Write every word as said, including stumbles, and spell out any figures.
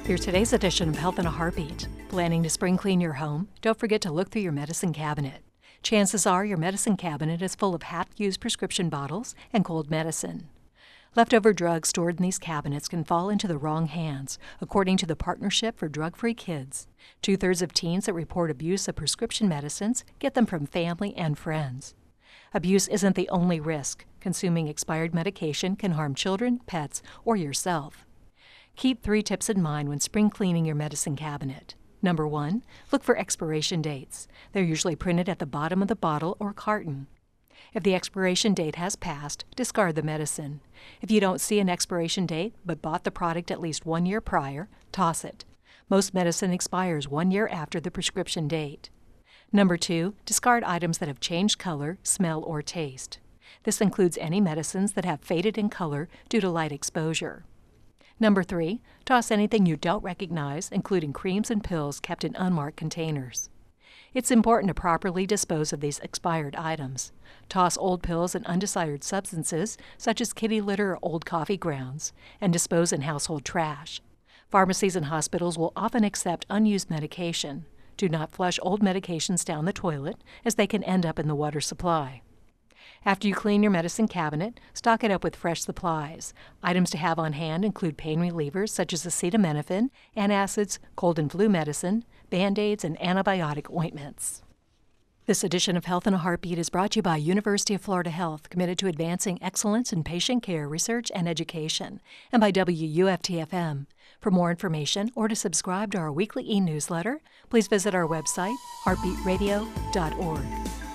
Here's today's edition of Health in a Heartbeat. Planning to spring clean your home? Don't forget to look through your medicine cabinet. Chances are your medicine cabinet is full of half-used prescription bottles and cold medicine. Leftover drugs stored in these cabinets can fall into the wrong hands, according to the Partnership for Drug-Free Kids. Two-thirds of teens that report abuse of prescription medicines get them from family and friends. Abuse isn't the only risk. Consuming expired medication can harm children, pets, or yourself. Keep three tips in mind when spring cleaning your medicine cabinet. Number one, look for expiration dates. They're usually printed at the bottom of the bottle or carton. If the expiration date has passed, discard the medicine. If you don't see an expiration date but bought the product at least one year prior, toss it. Most medicine expires one year after the prescription date. Number two, discard items that have changed color, smell, or taste. This includes any medicines that have faded in color due to light exposure. Number three, toss anything you don't recognize, including creams and pills kept in unmarked containers. It's important to properly dispose of these expired items. Toss old pills and undesired substances, such as kitty litter or old coffee grounds, and dispose in household trash. Pharmacies and hospitals will often accept unused medication. Do not flush old medications down the toilet, as they can end up in the water supply. After you clean your medicine cabinet, stock it up with fresh supplies. Items to have on hand include pain relievers such as acetaminophen, antacids, cold and flu medicine, Band-Aids, and antibiotic ointments. This edition of Health in a Heartbeat is brought to you by University of Florida Health, committed to advancing excellence in patient care, research, and education, and by W U F T F M. For more information or to subscribe to our weekly e-newsletter, please visit our website, heartbeat radio dot org.